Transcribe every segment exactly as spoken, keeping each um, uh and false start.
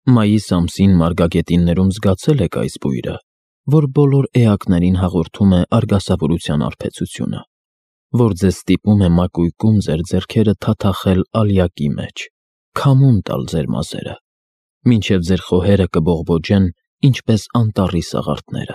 Մայիս ամսին մարգագետիններում զգացել եք այս բույրը, որ բոլոր էակներին հաղորդում է արգասավորության արբեցությունը, որ ձեզ ստիպում է մակույկում ձեր ձեռքերը թաթախել ալյակի մեջ, քամուն տալ ձեր մազերը, մինչև ձեր խոհերը կբողբոջեն, ինչպես անտառի սաղարթները։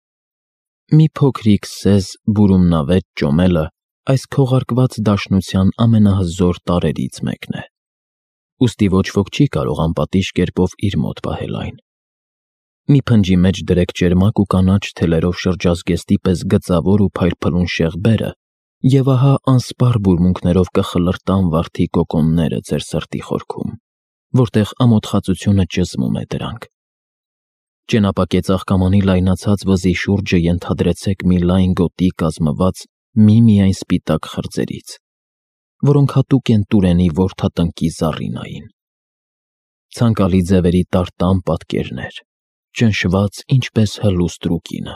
Մի փոքրիկ սեզ բուրումնավետ ճոմելը այս քողարկված դաշնության ամենահզոր տարրերից մեկն է, ուստի ոչ ոք չի կարող անպատիժ կերպով իր մոտ պահել այն։ Մի փնջի մեջ դրեք ճերմակ ու կանաչ թելերով շրջազգեստի պես գծավոր ու փայլփլուն շեղբերը, և ահա անսպառ բուրմունքներով կխլրտան վարդի կոկոնները ձեր սրտի խորքում, որտեղ ամոթխածությունը ճզմում է դրանք։ Ճենապակե ծաղկամանի լայնացած վզի շուրջը ենթադրեցեք մի լայն գոտի կազմված միմիայն սպիտակ խրձերից, որոնք հատուկ են տուրենի որդատնկի զառինային։ Ցանկալի ձևերի տարտան պատկերներ, ճնշված ինչպես հլուստ ռուկինը։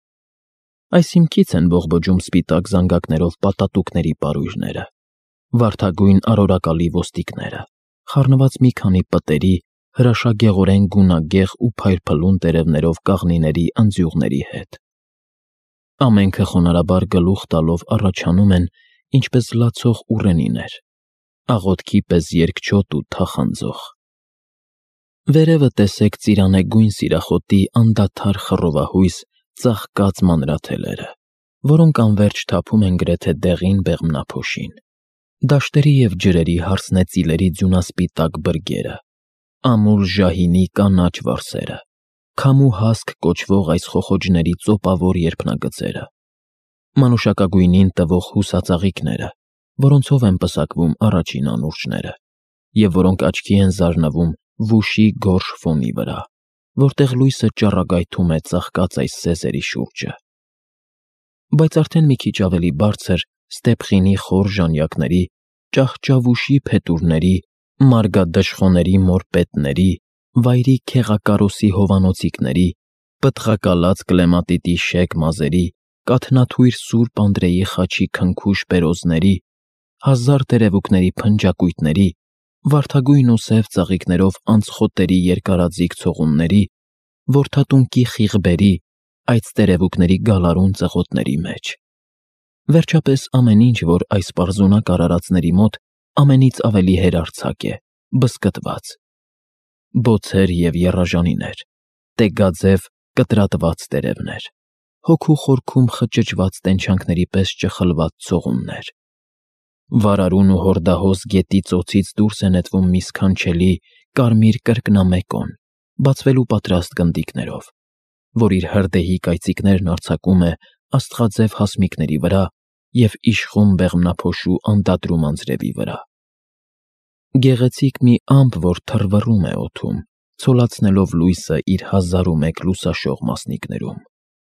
Այս հիմքից են բողբոջում սպիտակ զանգակներով պատատուկների պարույրները, վարդագույն արորակալի ոստիկները, խառնված մի քանի պտերի, հրաշագեղորեն գունագեղ ու փայլփլուն տերևներով կաղնիների ընձյուղների հետ։ Ամենքը խոնարհաբար գլուխ տալով առաջանում են, ինչպես լացող ուռենիներ, աղոթքի պես երկչոտ ու թախանձող։ Վերևը տեսեք ծիրանեգույն սիրախոտի անդադար խռովահույս, ծաղկած մանրաթելերը, որոնք անվերջ թափում են գրեթե դեղին բեղմնափոշին, դաշտերի և ջրերի հարսնեծիլերի ձյունասպիտակ բրգերը, ամուլ ժահինի կանաչ վարսերը, քամու հասկ կոչվող այս խոխոջների ծոպավոր երփնագծերը, մանուշակագույնին տվող հուսածաղիկները, որոնցով են պսակվում առաջին անուրջները, և որոնք աչքի են զարնվում վուշի գորշ ֆոնի վրա, որտեղ լույսը ճառագայթում է ծաղկած այս սեզերի շուրջը։ Բայց արդեն մի քիչ ավելի բարձր ստեպխինի խոր ժանյակների, ճահճավուշի փետուրների, մարգադշխոների մորպետների, վայրի քեղակարոսի հովանոցիկների, պտղակալած կլեմատիտի շեկ մազերի, կաթնաթույր սուրբ Անդրեի խաչի քնքուշ պերոզների, հազար տերևուկների փնջակույտների, վարդագույն ու սև ծաղիկներով անցխոտերի երկարաձիգ ցողունների, որդատնկի խիղբերի, այծ տերևուկների գալարուն ծղոտների մեջ։ Վերջապես ամեն ինչ, որ այս պարզունակ արարածների մոտ ամենից ավելի հերարձակ է, բզկտված։ Բոցեր և եռաժանիներ, տեգաձև կտրատված տերևներ, հոգու խորքում խճճված տենչանքների պես ճխլված ցողուններ։ Վարարուն ու հորդահոս գետի ծոցից դուրս է նետվում մի սքանչելի, կարմիր կրկնամեկոն, բացվելու պատրաստ գնդիկներով, որ իր հրդեհի կայծիկներն արձակում է աստղաձև հասմիկների վրա և իշխում բեղմնափոշու անդադրում անձրևի վրա։ Գեղեցիկ մի ամպ, որ թռվռում է օդում, ցոլացնելով լույսը իր հազար ու մեկ լուսաշող մասնիկներում։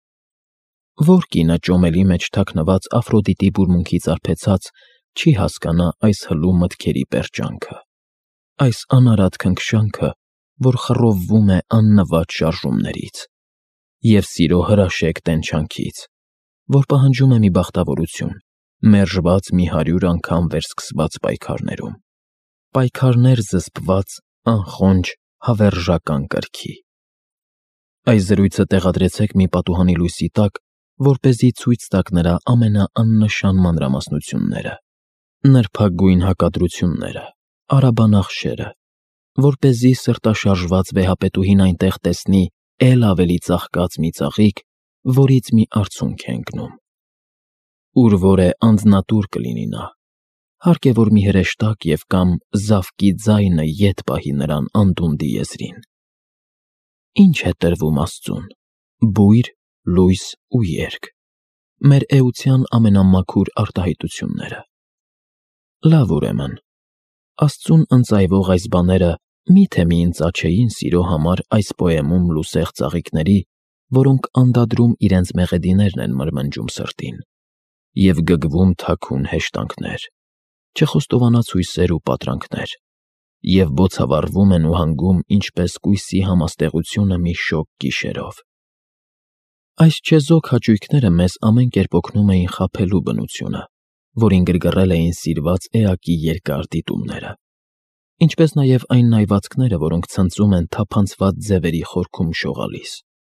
Ո՞ր կինը ճոմելի մեջ թաքնված Աֆրոդիտի բուրմունքից արբեցած չի հասկանա այս հլու մտքերի պերճանքը, այս անարատ քնքշանքը, որ խռովվում է աննվաճ շարժումներից, և սիրո հրաշեկ տենչանքից, որ պահանջում է մի բախտավորություն, մերժված մի հարյուր անգամ վերսկսված պայքարներում, պայքարներ զսպված, անխոնջ, հավերժական կրքի։ Այս զրույցը տեղադրեցեք մի պատուհանի լույսի տակ, որպեսզի ցույց տաք նրա ամենաաննշան մանրամասնությունները, նրբագույն հակադրությունները, արաբանախշերը, որպեսզի սրտաշարժված վեհապետուհին այնտեղ տեսնի էլ ավելի ծաղկած մի ծաղիկ, որից մի արցունք է ընկնում։ Ուր որ է անձնատուր կլինի նա, հարկ է, որ մի հրեշտակ և կամ զավկի ձայնը ետ պահի նրան անդունդի եզրին։ Ինչ է տրվում Աստծուն՝ բույր, լույս ու երգ, մեր էության ամենամաքուր արտահայտությունները։ Լավ, ուրեմն, Աստծուն ընծայվող այս բաները մի՞թե մի ընծա չէին սիրո համար այս պոեմում լուսեղ ծաղիկների, որոնք անդադրում իրենց մեղեդիներն են մրմնջում սրտին, և գգվում թաքուն հեշտանքներ, չխոստովանած հույսեր ու պատրանքներ, և բոցավառվում են ու հանգում ինչպես կույսի համաստեղությունը մի շոգ գիշերով։ Այս չեզոք հաճույքները մեզ ամեն կերպ օգնում էին խաբելու բնությունը, որին գրգռել էին սիրված էակի երկար դիտումները, ինչպես նաև այն նայվածքները, որոնք ցնծում են թափանցված ձևերի խորքում շողալիս։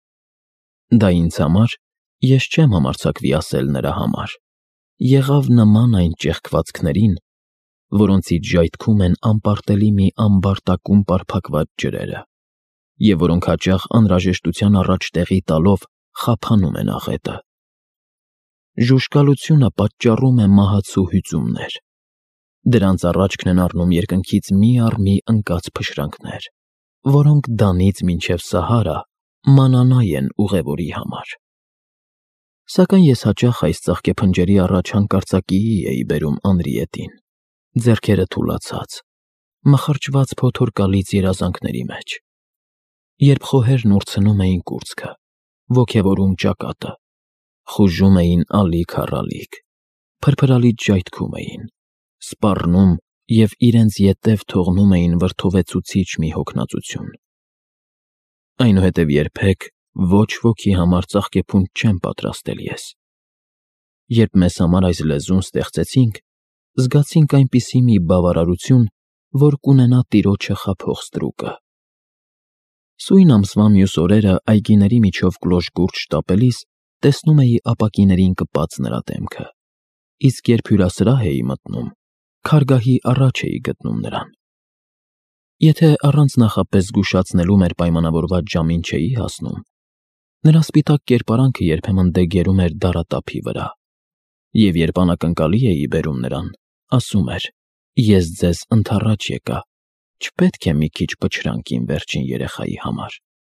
Դա ինձ համար, ես չեմ համարձակվի ասել նրա համար, եղավ նման այն ճեղքվածքներին, որոնցից ժայթքում են անպարտելի մի ամբարտակում պարփակված ջրերը, և որոնք հաճախ անհրաժեշտության առաջ տեղի տալով խափանում են աղետը։ Ժուժկալությունը պատճառում է մահացու հյուծումներ, դրանց առաջքն են առնում երկնքից մի առ մի ընկած փշրանքներ, որոնք Դանից մինչև Սահարա մանանայ են ուղևորի համար։ Սակայն ես հաճախ այս ծաղկեփնջերի առաջ հանկարծակիի էի բերում Անրիետին, ձեռքերը թուլացած, մխրճված փոթորկալից երազանքների մեջ, երբ խոհերն ուրցնում էին կուրծքը, ոգևորում ճակատը, խուժում էին ալիք-առ-ալիք, փրփրալից ժայթքում էին, սպառնում և իրենց ետև թողնում էին վրդովեցուցիչ մի հոգնածություն։ Այնուհետև երբեք ոչ ոքի համար ծաղկեփունջ չեմ պատրաստել ես։ Երբ մեզ համար այս լեզուն ստեղծեցինք, զգացինք այնպիսի մի բավարարություն, որ կունենա տիրոջը խաբող ստրուկը։ Սույն ամսվա մյուս օրերը այգիների միջով գլուշ-գուրշ շտապելիս տեսնում էի ապակիներին կպած նրա դեմքը, իսկ երբ հյուրասրահ էի մտնում, քարգահի առաջ էի գտնում նրան։ Եթե առանց նախապես զգուշացնելու մեր պայմանավորված ժամին չէի հասնում, նրա սպիտակ կերպարանքը երբեմն դեգերում էր դարատափի վրա, և երբ անակնկալի էի բերում նրան, ասում էր. «Ես ձեզ ընդառաջ եկա, չպետք է մի քիչ պչրանք իմ վերջին երեխայի համար»։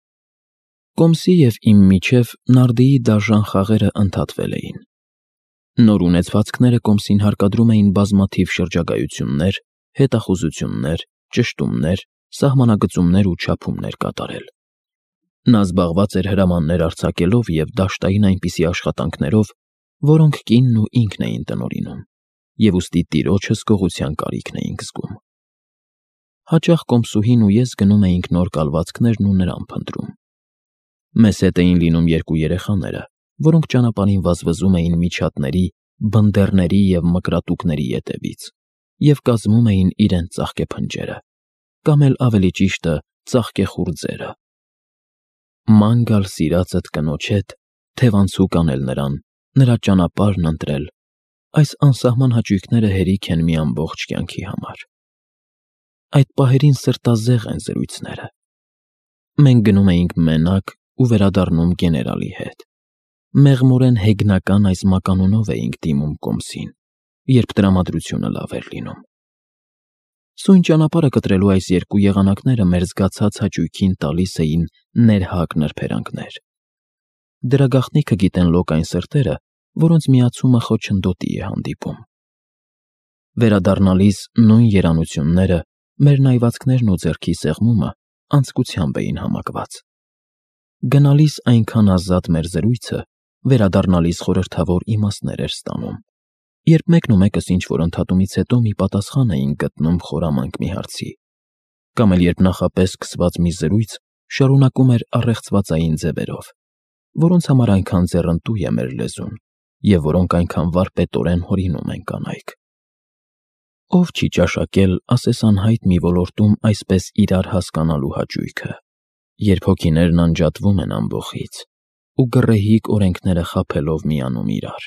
Կոմսի և իմ միջև նարդիի դաժան խաղերը ընդհատվել էին։ Նոր ունեցվածքները Կոմսին հարկադրում էին բազմաթիվ շրջագայություններ, հետախուզություններ, ճշտումներ, սահմանագծումներ ու չափումներ կատարել։ Նա զբաղված էր հրամաններ արձակելով և դաշտային այնպիսի աշխատանքներով, որոնք կինն ու ինքն էին տնօրինում, և ուստի տիրոջս գողության կարիքն էինք զգում։ Հաճախ Կոմսուհին ու ես գնում էինք նոր կալվածքներն ու նրան փնտրում։ Մեզ հետ էին լինում երկու երեխաները, որոնք ճանապարհին վազվզում էին միջատների, բնդեռների և մկրատուկների ետևից և կազմում էին իրենց ծաղկեփնջերը, կամ էլ ավելի ճիշտը ծաղկեխուռձերը։ Ման գալ սիրածդ կնոջ հետ, թևանցուկ անել նրան, նրա ճանապարհն ընտրել, այս անսահման հաճույքները հերիք են մի ամբողջ կյանքի համար։ Այդ պահերին սրտազեղ են զրույցները։ Մենք գնում էինք մենակ ու վերադառնում գեներալի հետ։ Մեղմորեն հեգնական այս մականունով էինք դիմում Կոմսին, երբ տրամադրությունը լավ էր լինում։ Սույն ճանապարհը կտրելու այս երկու եղանակները մեր զգացած հաճույքին տալիս էին ներհակ նրբերանգներ։ Դրա գաղտնիքը գիտեն լոկ այն սրտերը, որոնց միացումը խոչընդոտի է հանդիպում։ Վերադառնալիս նույն երանությունները, մեր նայվածքներն ու ձեռքի սեղմումը անձկությամբ էին համակված։ Գնալիս այնքան ազատ մեր զրույցը, վերադառնալիս խորհրդավոր իմաստներ էր ստանում, երբ մեկն ու մեկս ինչ-որ ընդհատումից հետո մի պատասխան էին գտնում խորամանկ մի հարցի, կամ էլ երբ նախապես սկսված մի զրույց շարունակում էր առեղծվածային ձևերով, որոնց համար այնքան ձեռնտու է մեր լեզուն և որոնք այնքան վարպետորեն հորինում են կանայք։ Ով չի ճաշակել ասես անհայտ մի ոլորտում այսպես իրար հասկանալու հաճույքը, երբ հոգիներն անջատվում են ամբոխից ու գռեհիկ օրենքները խաբելով միանում իրար։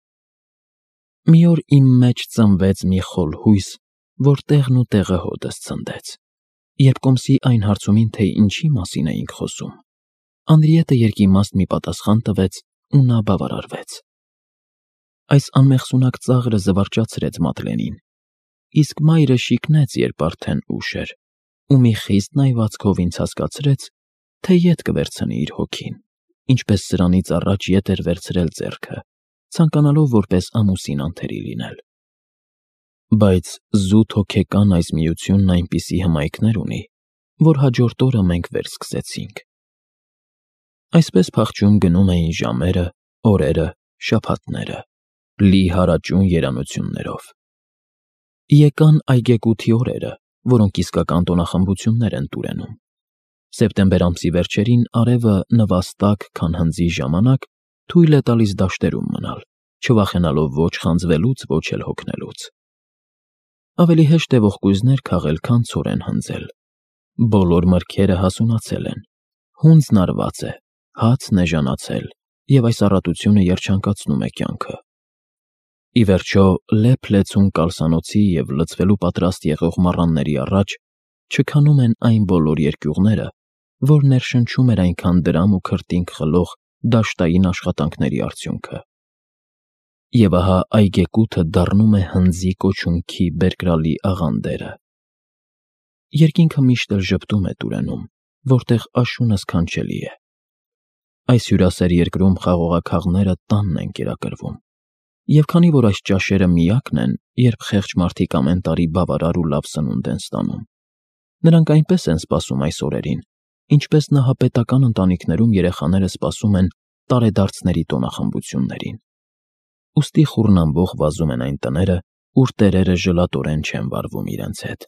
Մի օր իմ մեջ ծնվեց մի խոլ հույս, որ տեղն ու տեղը հոդս ցնդեց, երբ Կոմսի այն հարցումին, թե ինչի մասին էինք խոսում, Անրիետը երկիմաստ մի պատասխան տվեց ու նա բավարարվեց։ Այս անմեղսունակ ծաղրը զվարճացրեց Մադլենին, իսկ մայրը շիկնեց, երբ արդեն ուշ էր, ու մի խիստ նայվածքով ինձ հասկացրեց, թե ետ կվերցնի իր հոգին, ինչպես սրանից առաջ ետ էր վերցրել ձեռքը, ցանկանալով որպես ամուսին անթերի լինել։ Բայց զուտ հոգեկան այս միությունն այնպիսի հմայքներ ունի, որ հաջորդ օրը մենք վերսկսեցինք։ Այսպես փախչում գնում էին ժամերը, օրերը, շաբաթները, լի հարաճուն երանություններով։ Եկան այգեկութի օրերը, որոնք իսկական տոնախմբություններ են տուրենում։ Սեպտեմբեր ամսի վերջերին արևը նվաստակ, քան հնձի ժամանակ թույլ է տալիս դաշտերում մնալ, չվախենալով ոչ խանձվելուց, ոչ էլ հոգնելուց։ Ավելի հեշտ է ողկույզներ քաղել, քան ցորեն հնձել։ Բոլոր մրգերը հասունացել են, հունձն արված է, հացն էժանացել, և այս առատությունը երջանկացնում է կյանքը։ Ի վերջո, լեփ-լեցուն կալսանոցի և լցվելու պատրաստ եղող մառանների առաջ չքանում են այն բոլոր երկյուղները, որ ներշնչում էր այնքան դրամ ու քրտինք խլող դաշտային աշխատանքների արդյունքը։ Եվ ահա այգեկութը դառնում է հնձի կոչունքի բերկրալի աղանդերը։ Երկինքը միշտ էլ ժպտում է Տուրենում, որտեղ աշունը սքանչելի է։ Այս հյուրասեր երկրում խաղողաքաղները տանն են կերակրվում։ Եվ քանի որ այս ճաշերը միակն են, երբ խեղճ մարդիկ ամեն տարի բավարար ու լավ սնունդ են ստանում, նրանք այնպես են սպասում այս օրերին, ինչպես նահապետական ընտանիքներում երեխաները սպասում են տարեդարձների տոնախմբություններին։ Ուստի խոռնամբող վազում են այն տները, ուր տերերը ժլատորեն չեն վարվում իրենց հետ։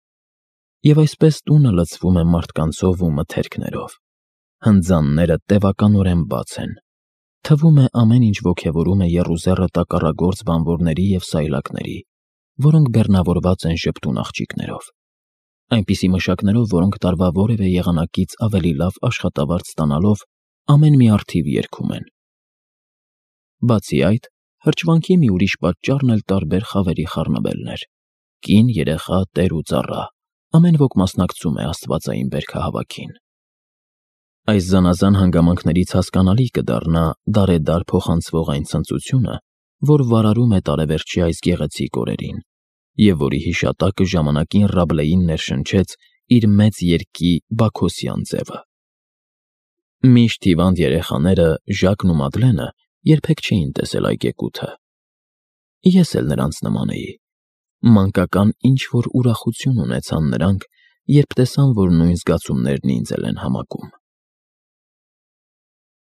Եվ այսպես տունը լցվում է մարդկանցով ու մթերքներով։ Հնձանները տևականորեն բաց են։ Թվում է ամեն ինչ ոգևորում է եռուզեռը տակառագործ բանվորների և սայլակների, որոնք բեռնավորված են ժպտուն աղջիկներով։ Այնպիսի մշակներով, որոնք տարվա որևէ եղանակից ավելի լավ աշխատավարձ ստանալով ամեն մի առթիվ երգում են։ Բացի այդ, հրճվանքի մի ուրիշ պատճառն էլ տարբեր խավերի խառնվելն էր։ Կին, երեխա, տեր ու ծառա, ամեն ոք մասնակցում է աստվածային բերքահավաքին։ Այս զանազան հանգամանքներից հասկանալի կդառնա դարեդար փոխանցվող այն ցնծությունը, որ վարարում է տարեվերջի այս գեղեցիկ օրերին, և որի հիշատակը ժամանակին Ռաբլեին ներշնչեց իր մեծ երգի Բաքոսյան ձևը։ Միշտ հիվանդ երեխաները, Ժակն ու Մադլենը, երբեք չէին տեսել այգեկութը։ Ես էլ նրանց նման էի։ Մանկական ինչ-որ ուրախություն ունեցան նրանք, երբ տեսան, որ նույն զգացումներն ինձ էլ են համակում։